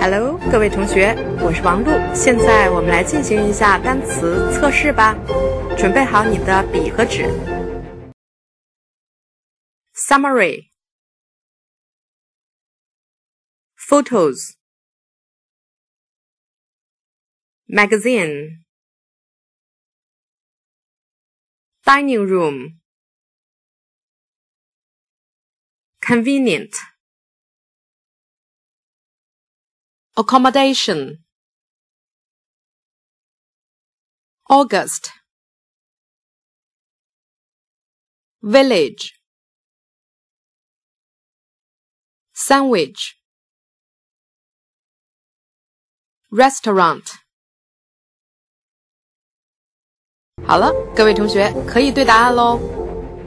Hello， 各位同学，我是王璐。现在我们来进行一下单词测试吧。准备好你的笔和纸。Summary, photos, magazine, dining room, convenient, accommodation, August, village, sandwich, restaurant。 好了，各位同学可以对答案咯。